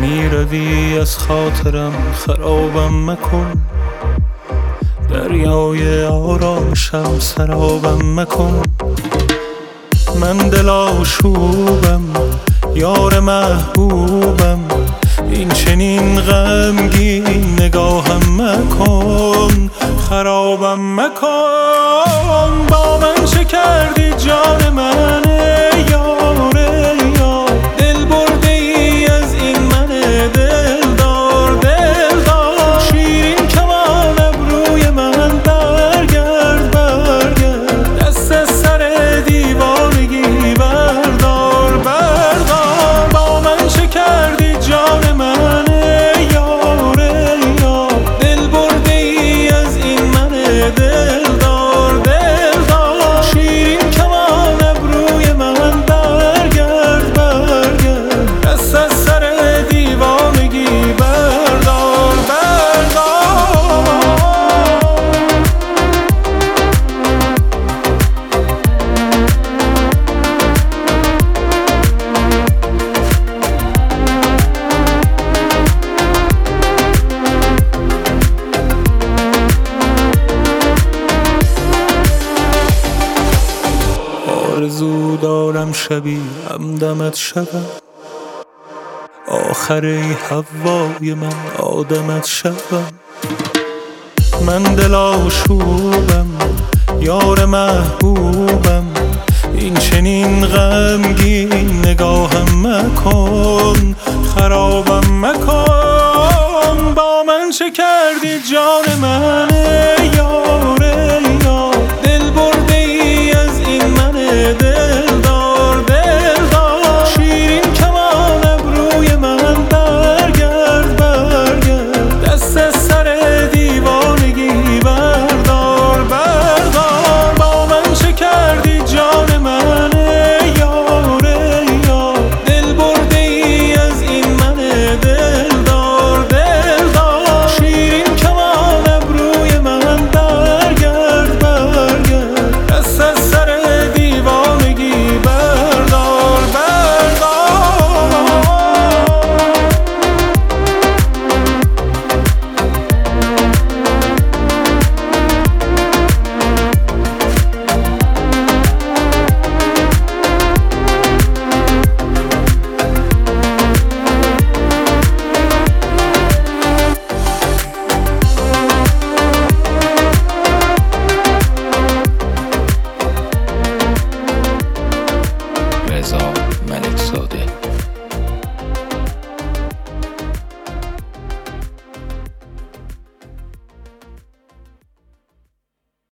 میروی از خاطرم خرابم مکن، دریای آرامشم سرابم مکن. من دل آشوبم یار محبوبم، این چنین غمگین نگاهم مکن، خرابم مکن. با من چه کردی جان من یاره یار، دل برده ای از این من دلدار دلدار. شیرین کمان ابروی من برگرد برگرد، دست از سر دیوانگی بردار بردار. با من چه کردی جان من یاره یار، دل برده ای از این من دلدار دلدار. شیرین کمان ابروی من برگرد برگرد، دست از سر دیوانگی بردار بردار. آرزو دارم شبی همدمت شوم، آخر ای حوای من آدمت شوم. من دل آشوبم یار محبوبم، این چنین غمگین نگاهم مکن، خرابم مکن. با من چه کردی جان من